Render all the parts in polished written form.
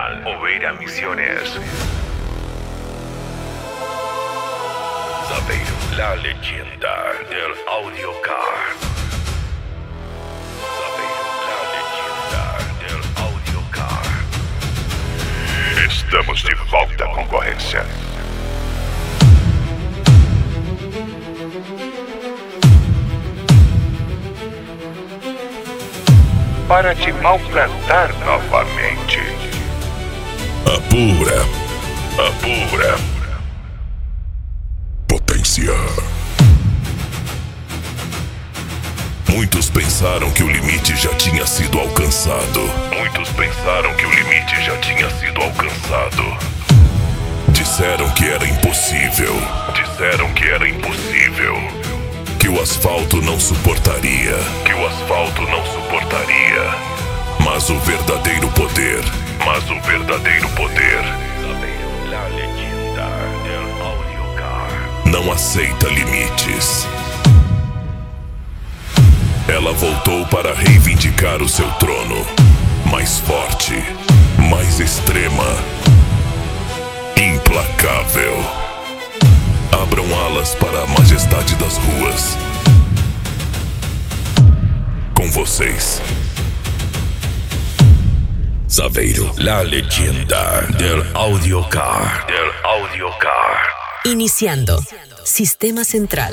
Fran Oveira Misiones. Zaveiro, la leyenda del audiocar. Zaveiro, la leyenda del audiocar. Estamos de volta, concorrência. Para te maltratar novamente. Apura. Potência. Muitos pensaram que o limite já tinha sido alcançado. Disseram que era impossível. Que o asfalto não suportaria. Mas o verdadeiro poder. Não aceita limites. Ela voltou para reivindicar o seu trono. Mais forte, mais extrema, implacável. Abram alas para a majestade das ruas. Com vocês, Zaveiro, la leyenda del audiocar. Iniciando. Sistema Central.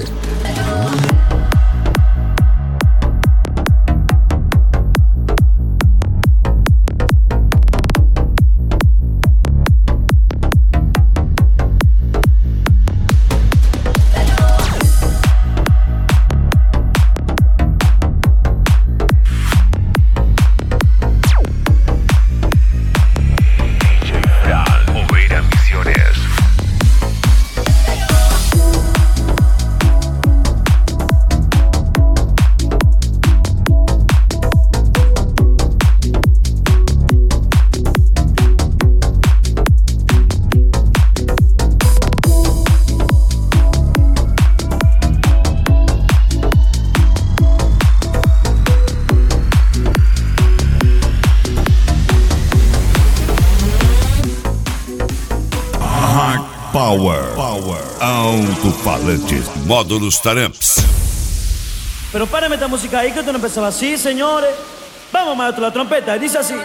Power. Alto-falantes. Módulos Taramps. Pero párame esta música ahí que esto no empezaba así, señores. Vamos, maestro, la trompeta, dice así.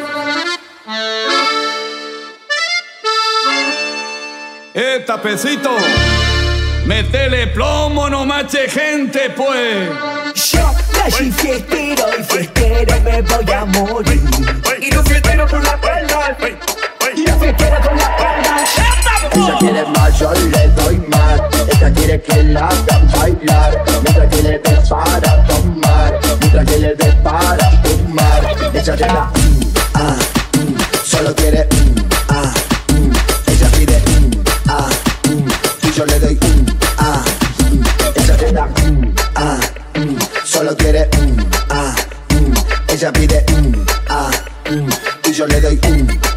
Tapecito, metele plomo, no mache gente, pues. Yo nací fiestero y fiestero me voy a morir. Y no fiestero con la cuerda. Y la fiestera con la cuerda. Ella quiere más, yo le doy más. Ella quiere que la hagan bailar. Mientras que le des para tomar. Mientras que le des para fumar. Ella te da solo quiere Ella pide y yo le doy Ella te da solo quiere Ella pide y yo le doy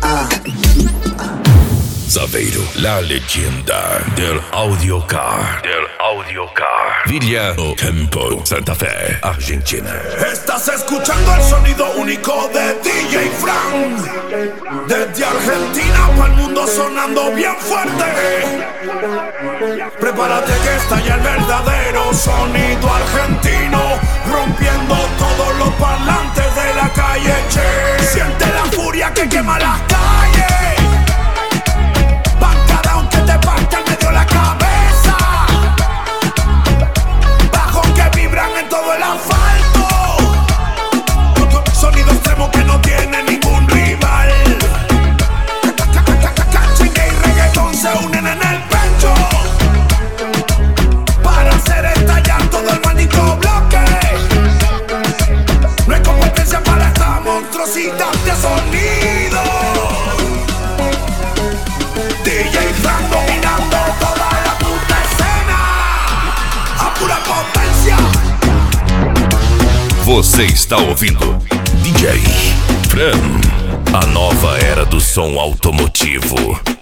Zaveiro, la leyenda del audiocar. Villa Campo, Santa Fe, Argentina. Estás escuchando el sonido único de DJ Fran. Desde Argentina para el mundo sonando bien fuerte. Prepárate que estalla el verdadero sonido argentino, rompiendo todos los parlantes de la calle, che. Siente la furia que quema las calles. Bancada que te parte al medio la cabeza. Bajos que vibran en todo el asfalto. Sonido extremo que no tiene ningún rival. Cachingue y reggaetón se unen en el pecho para hacer estallar todo el maldito bloque. No hay competencia para esta monstruosidad de sonido. DJ Fran dominando toda la puta escena a pura potência. Você está ouvindo DJ Fran, a nova era do som automotivo.